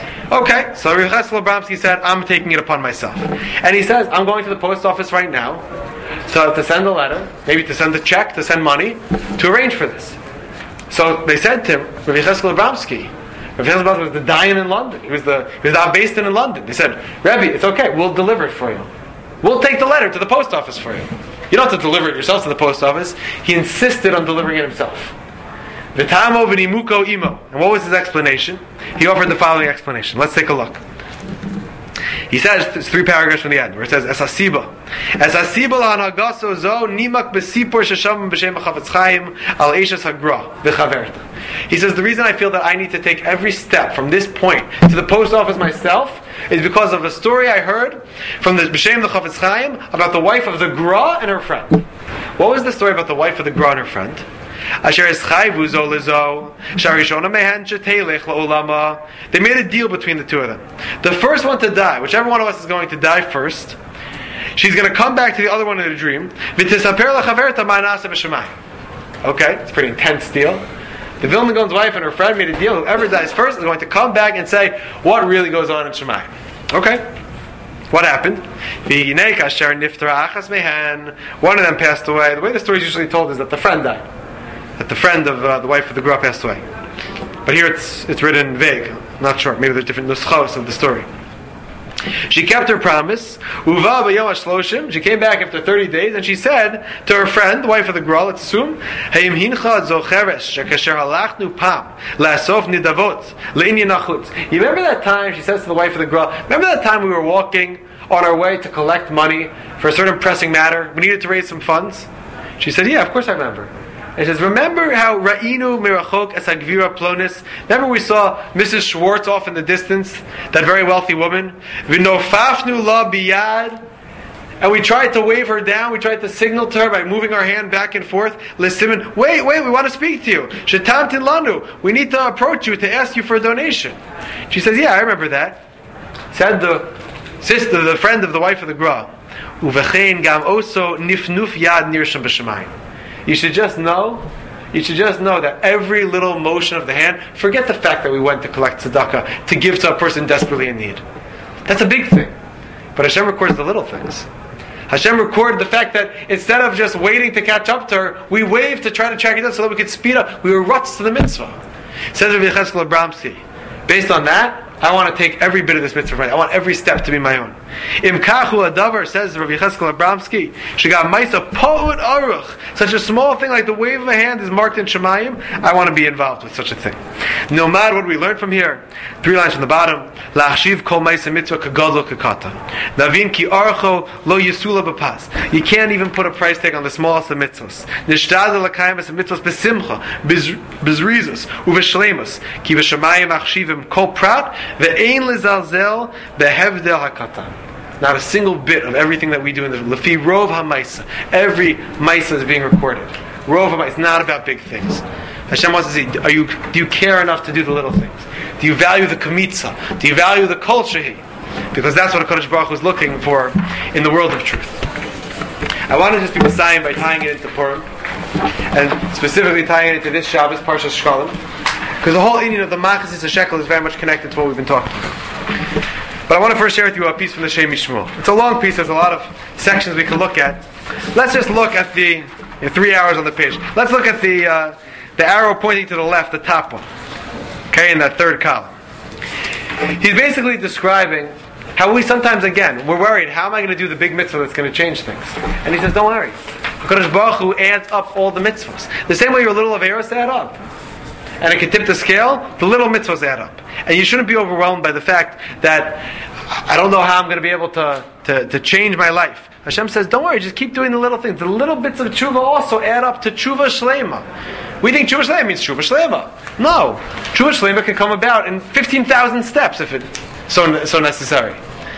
Okay, so Rabbi Cheskel Abramsky said, I'm taking it upon myself. And he says, I'm going to the post office right now to send a letter, maybe to send a check, to send money, to arrange for this. So they said to him, Rabbi Cheskel Abramsky, Rabbi Cheskel Abramsky was the Dayan in London. He was the based in London. They said, Rebbe, it's okay, we'll deliver it for you. We'll take the letter to the post office for you. You don't have to deliver it yourself to the post office. He insisted on delivering it himself. V'tamo v'nimuko imo. And what was his explanation? He offered the following explanation. Let's take a look. He says, it's 3 paragraphs from the end, where it says, Esasiba. Esasiba la'anagaso zo nimak besipur sheshavim b'shem ha'chavetz chaim al eishes hagra v'chaverta. He says, the reason I feel that I need to take every step from this point to the post office myself is because of a story I heard from the b'shem the Chavetz Chaim about the wife of the Gra and her friend. What was the story about the wife of the Gra and her friend? Asher eschayvu zo lezo, sharishona mehen shetelech la'olama. They made a deal between the two of them. The first one to die, whichever one of us is going to die first, she's going to come back to the other one in a dream. V'tisaper lachaverta ma'anasa b'shamayim. Okay, it's a pretty intense deal. The Vilna Gaon's wife and her friend made a deal. Whoever dies first is going to come back and say what really goes on in Shemayim. Okay. What happened? One of them passed away. The way the story is usually told is that the friend died. That the friend of the wife of the Gra passed away. But here it's written vague. I'm not sure. Maybe there's different nuschos of the story. She kept her promise. Uva b'yom hashloshim. She came back after 30 days and she said to her friend, the wife of the Gra, let's assume, Hayim hincha zocheres shekasher halachnu pam la'asof nidavot le'inyan achutz. You remember that time, she says to the wife of the Gra, remember that time we were walking on our way to collect money for a certain pressing matter? We needed to raise some funds. She said, yeah, of course I remember. And she says, remember how Ra'inu Mirachok es Hagvira Plonis? Remember we saw Mrs. Schwartz off in the distance, that very wealthy woman? V'nofafnu la biyad. And we tried to wave her down, we tried to signal to her by moving our hand back and forth. Listen, wait, we want to speak to you. Shetantin lanu. We need to approach you to ask you for a donation. She says, yeah, I remember that. Said the sister, the friend of the wife of the Gra. Uvechein gam oso nifnuf yad nirsham b'shamayim. You should just know, you should just know that every little motion of the hand, forget the fact that we went to collect tzedakah, to give to a person desperately in need. That's a big thing. But Hashem records the little things. Hashem recorded the fact that instead of just waiting to catch up to her, we waved to try to track it down so that we could speed up. We were ruts to the mitzvah. Says Rabbi Yecheskel Abramsky. Based on that, I want to take every bit of this mitzvah right. I want every step to be my own. Im kachu adavar, says Rabbi Yecheskel Abramsky, shega ma'isa po'ut aruch. Such a small thing like the wave of a hand is marked in Shemayim. I want to be involved with such a thing. No matter what we learn from here, 3 lines from the bottom. La'achshiv kol ma'isa mitzvah kagadol kakata. Navin ki archo lo yisula b'pas. You can't even put a price tag on the smallest of mitzvahs. Nishtadel l'kayim es mitzvahs besimcha, bezrizos, uveshleimus. Ki v'shamayim achshivim kol prat, ve'ein lezalzel behevdel hakatan. Not a single bit of everything that we do in the Lefi Rov HaMaisa. Every Maisa is being recorded. Rov HaMaisa. It's not about big things. Hashem wants to say, do you care enough to do the little things? Do you value the Kamitza? Do you value the Kol Shehi? Because that's what HaKadosh Baruch Hu is looking for in the world of truth. I want to just be Messiah by tying it into Purim, and specifically tying it into this Shabbos, Parshas Shkalim, because the whole Indian of the Machas Shekel is very much connected to what we've been talking about. But I want to first share with you a piece from the Shem Yishmuel. It's a long piece. There's a lot of sections we can look at. Let's just look at the 3 hours on the page. Let's look at the arrow pointing to the left, the top one. Okay, in that third column. He's basically describing how we sometimes, again, we're worried, how am I going to do the big mitzvah that's going to change things? And he says, don't worry. HaKadosh Baruch Hu adds up all the mitzvahs. The same way your little averos add up. And it can tip the scale, the little mitzvahs add up. And you shouldn't be overwhelmed by the fact that I don't know how I'm going to be able to change my life. Hashem says, don't worry, just keep doing the little things. The little bits of tshuva also add up to tshuva shlema. We think tshuva shlema means tshuva shlema. No. Tshuva shlema can come about in 15,000 steps if it's so necessary.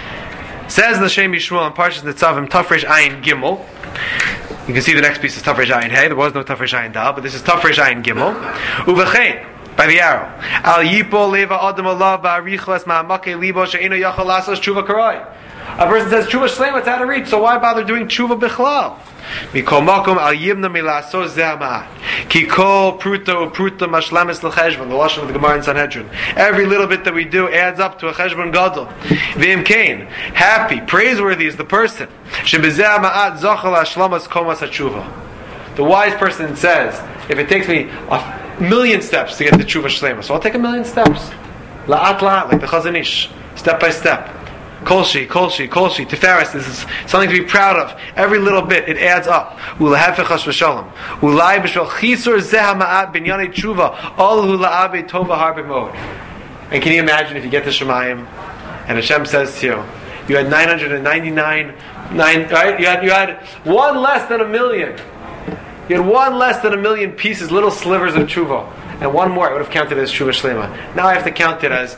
Says the Shem Yishmuel in Parshas Nitzavim, Tafresh Ayin Gimel. You can see the next piece is Tafresh Ayin Hey. There was no Tafresh Ayin Dal, but this is Tafresh Ayin Gimel. Uvechein, by the arrow. Al yipo leva adam alav ba'arichlas ma'amake libo she'eno yachal lasos tshuva karoi. A person says tshuva shlema, it's out of reach, so why bother doing tshuva bichlal? Mikol makom al yibna milasos ze'ama'at. Ki kol pruta upruta mashlamis l'cheshbon, the lashon of the Gemara in Sanhedrin. Every little bit that we do adds up to a cheshbon gadol. V'im kain, happy, praiseworthy is the person. Shebezeh ma'at zochal hashlomas komas hatshuva. The wise person says, if it takes me 1,000,000 steps to get to tshuva shlema, so I'll take 1,000,000 steps. La'at la'at, like the Chazon Ish, step by step. Kolshi, Tiferes, this is something to be proud of. Every little bit, it adds up. Ulahefechas v'shalom. Ulai b'shvel chisur zeh ha'ma'at binyanei tshuva, all hu la'abe tova harbe mod. And can you imagine if you get to Shemayim, and Hashem says to you, you had 999, right? You had one less than 1,000,000. You had one less than 1,000,000 pieces, little slivers of tshuva. And one more, I would have counted as tshuva shlema. Now I have to count it as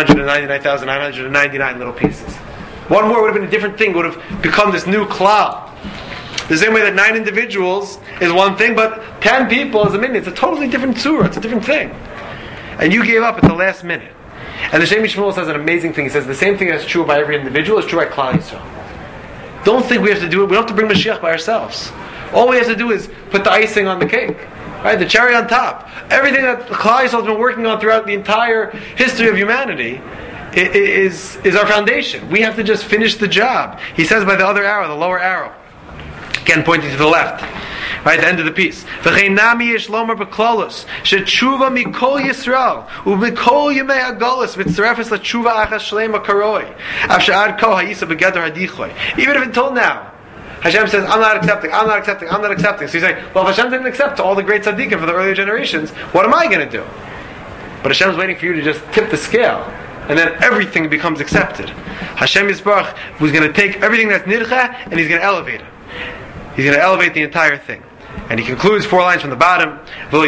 999,999 little pieces. One more would have been a different thing. Would have become this new klal. The same way that 9 individuals is one thing, but 10 people is a minyan. It's a totally different surah. It's a different thing. And you gave up at the last minute. And the Shem Yishmuel says an amazing thing. He says the same thing that's true by every individual is true by Klal Yisrael. Don't think we have to do it. We don't have to bring Mashiach by ourselves. All we have to do is put the icing on the cake. Right, the cherry on top. Everything that Klal Yisrael has been working on throughout the entire history of humanity is our foundation. We have to just finish the job. He says by the other arrow, the lower arrow, again pointing to the left, right at the end of the piece. V'chein nami yesh lomer b'klolos she'tshuva mikol Yisrael u'mikol yemei hagolus v'tzarefes l'tshuva achas shlema karoi af she'ad ko ha'yisa b'geder hadichoy. Even if until now Hashem says, I'm not accepting. So you say, well, if Hashem didn't accept all the great tzaddikim for the earlier generations, what am I going to do? But Hashem's waiting for you to just tip the scale, and then everything becomes accepted. Hashem Yisbarach was going to take everything that's nircha, and He's going to elevate it. He's going to elevate the entire thing. And he concludes 4 lines from the bottom,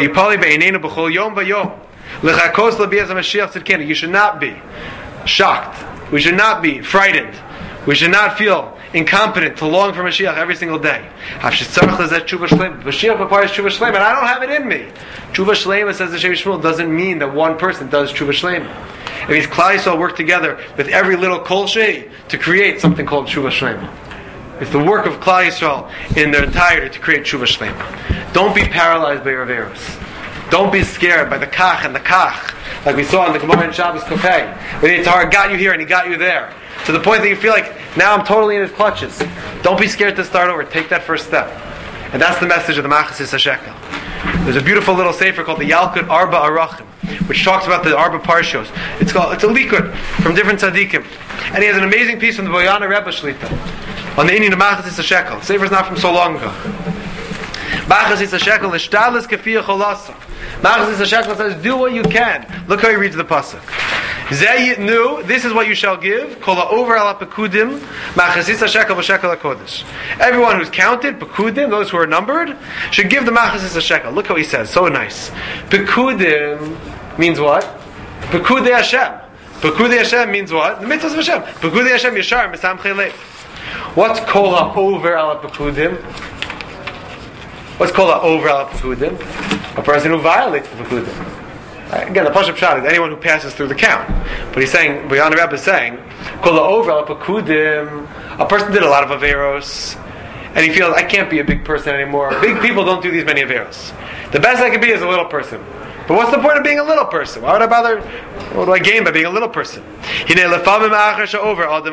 you should not be shocked. We should not be frightened. We should not feel incompetent to long for Mashiach every single day. Mashiach requires Tshuva Shlema, and I don't have it in me. Tshuva Shlema, says the Shem Yishmuel, doesn't mean that one person does Tshuva Shlema. It means Klal Yisrael work together with every little kol shei to create something called Tshuva Shlema. It's the work of Klal Yisrael in their entirety to create Tshuva Shlema. Don't be paralyzed by your averos. Don't be scared by the kach and the kach, like we saw in the Gemara in Shabbos Kofei. When the Yitzhar got you here and he got you there, to the point that you feel like, now I'm totally in his clutches. Don't be scared to start over. Take that first step. And that's the message of the Machasis HaShekel. There's a beautiful little sefer called the Yalkut Arba Arachim, which talks about the Arba Parshos. It's a likud from different tzaddikim. And he has an amazing piece from the Boyana Rebbe Shlita on the Indian of Machasis HaShekel. The sefer is not from so long ago. Machasis HaShekel, L'shtalis kefiyah cholasa. Machasis HaShekel says, do what you can. Look how he reads the pasuk. Zeh yitnu, this is what you shall give. Kol ha'over al ha'pekudim, machasis HaShekel v'shekel ha'kodesh. Everyone who's counted, pekudim, those who are numbered, should give the machasis HaShekel. Look how he says, so nice. Pekudim means what? Pekudei Hashem. Pekudei Hashem means what? The mitzvahs of Hashem. Pekudei Hashem yashar mesamchei lev. What's kol ha'over al ha'pekudim? What's called an over al pekudim? A person who violates the pekudim. Again, the Pashup Pshat is anyone who passes through the count. But he's saying, Boyan Rebbe is saying, called an over al pekudim. A person did a lot of averos, and he feels, I can't be a big person anymore. Big people don't do these many averos. The best I can be is a little person. But what's the point of being a little person? Why would I bother? What do I gain by being a little person? He's over al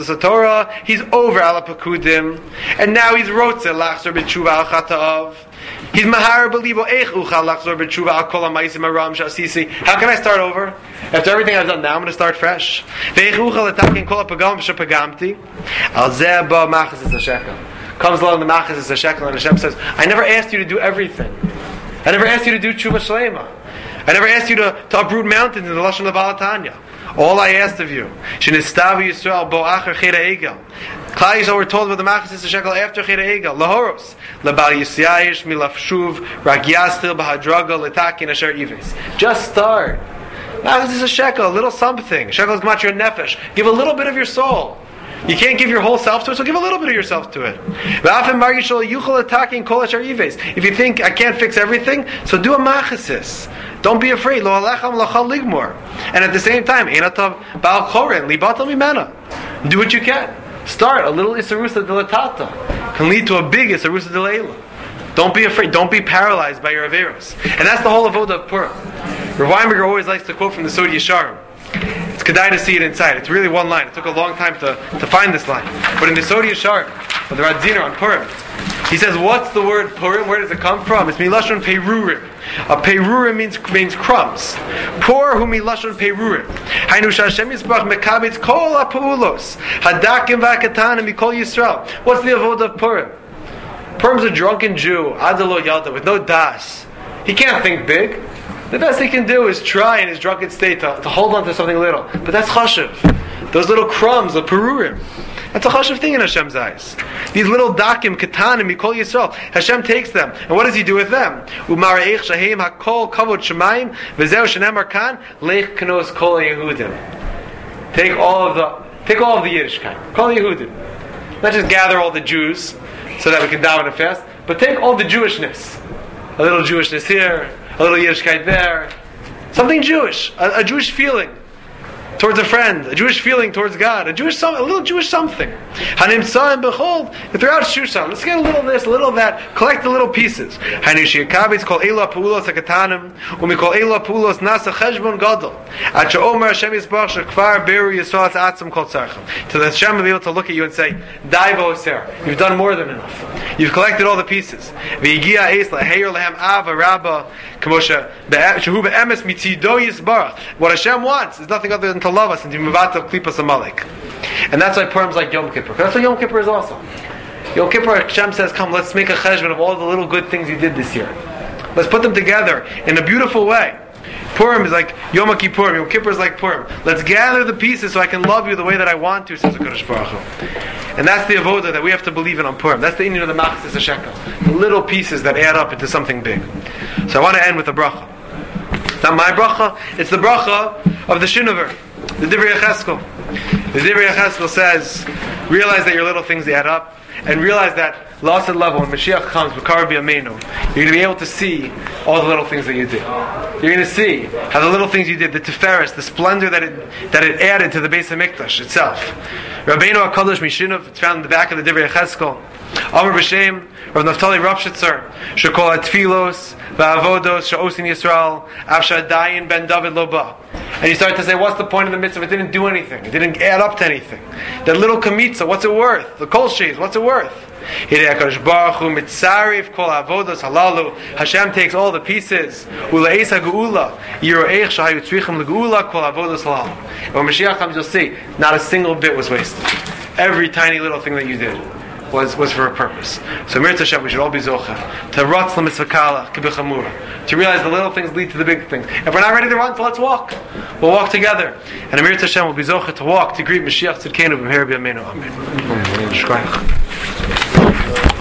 pekudim, and now he's rotze lachzor b'tshuva al chata'av. He's mahar belivo eich uchal lachzor b'tshuva al kol ha'maisim haram shasisi. How can I start over? After everything I've done now, I'm going to start fresh. Ve'eich uchal etakin kol ha'pagam v'shapagamti al zeh ba machasis HaShekel. Comes along the machasis HaShekel, and Hashem says, I never asked you to do everything. I never asked you to do tshuva shlema. I never asked you to uproot mountains in the Lashon of Balatanya. All I asked of you, Shenistavu Yisrael bo acher cheda egel. Klal Yisrael were told about the Machasis HaShekel after cheda egel. Lahoros lebal yisyayish milafshuv rak yastil bahadraga letakin asher ives. Just start. Machasis HaShekel, a little something. Shekel is gematria nefesh. Give a little bit of your soul. You can't give your whole self to it, so give a little bit of yourself to it. If you think I can't fix everything, so do a machasis. Don't be afraid. And at the same time, do what you can. Start a little isarusa dilatata can lead to a big isarusa dilayla. Don't be afraid. Don't be paralyzed by your averos. And that's the whole avoda of Purim. Rav Weinberger always likes to quote from the Sod Yesharim. It's kedai to see it inside. It's really one line. It took a long time to find this line. But in the Sod Yesharim, of the Radziner on Purim, he says, what's the word Purim? Where does it come from? It's milashon perurim. A perurim means crumbs. Por hu milashon perurim. Hainu shashem yisbarach mekabetz kol ha'peulos hadakim v'akatanim mikol Yisrael. What's the avodah of Purim? Purim's a drunken Jew, adalo yalda, with no das. He can't think big. The best he can do is try in his drunken state to hold on to something little. But that's chashuv. Those little crumbs, the perurim. That's a chashuv thing in Hashem's eyes. These little dakim, ketanim, mikol Yisrael. Hashem takes them. And what does he do with them? U'mara'ich shaheim hakol kavod shemayim v'zeu shenemar kan leich knos kol Yehudim. Take all of the Yiddishkeit. Kol Yehudim. Not just gather all the Jews so that we can daven and fast, but take all the Jewishness. A little Jewishness here, a little Yiddishkeit there. Something Jewish. A Jewish feeling towards a friend. A Jewish feeling towards God. A little Jewish something. Hanimtza and behold, throughout Shushan. Let's get a little of this, a little of that. Collect the little pieces. Hanishiyakabitz kol ela pu'ulos hakatanim umikol ela pu'ulos nasa cheshbon gadol. At she'omer Hashem yisbarach shekvar beru yisrael atzam kol tzarchem. To the Hashem will be able to look at you and say, Dai v'oser. You've done more than enough. You've collected all the pieces. V'yigia eis laheir lehem ava rabba k'moshe shehu be'emes mitzido yisbarach. What Hashem wants is nothing other than to love us and to move out of klipas amalek. And that's why Purim's like Yom Kippur. That's what Yom Kippur is also. Yom Kippur, Hashem says, come, let's make a cheshbon of all the little good things you did this year. Let's put them together in a beautiful way. Purim is like Yom Kippur. Yom Kippur is like Purim. Let's gather the pieces so I can love you the way that I want to, says the Kodesh Baruch Hu. And that's the avodah that we have to believe in on Purim. That's the Indian of the Machasis HaShekel. The little pieces that add up into something big. So I want to end with a bracha. It's not my bracha, it's the bracha of the Shinover. The Divrei Yecheskel. The Divrei Yecheskel says, realize that your little things add up, and realize that lost at level. When Mashiach comes, B'kar B'yameinu, you're going to be able to see all the little things that you did. You're going to see how the little things you did, the Tiferes, the splendor that it added to the Beis HaMikdash itself. Rabbeinu HaKadosh Mishinov, it's found in the back of the Divrei Yechezkel. Amar B'Shem, Rav Naftali Ropshitzer, Shekol HaTfilos, Va'avodos, Sha'osin Yisrael, Avsha Dayin Ben David Loba. And you start to say, what's the point of the mitzvah? It didn't do anything. It didn't add up to anything. That little kamitza, what's it worth? The kol sheis, what's it worth? Hashem takes all the pieces. And when Mashiach comes, you'll see, not a single bit was wasted. Every tiny little thing that you did was for a purpose. So Mir Hashem, we should all be zocha to ratz l'mitzvah kala kibichamura, to realize the little things lead to the big things. If we're not ready to run, so let's walk. We'll walk together, and Mir Hashem will be zocha to walk to greet Mashiach Tzidkenu b'mher b'yameinu. Amen.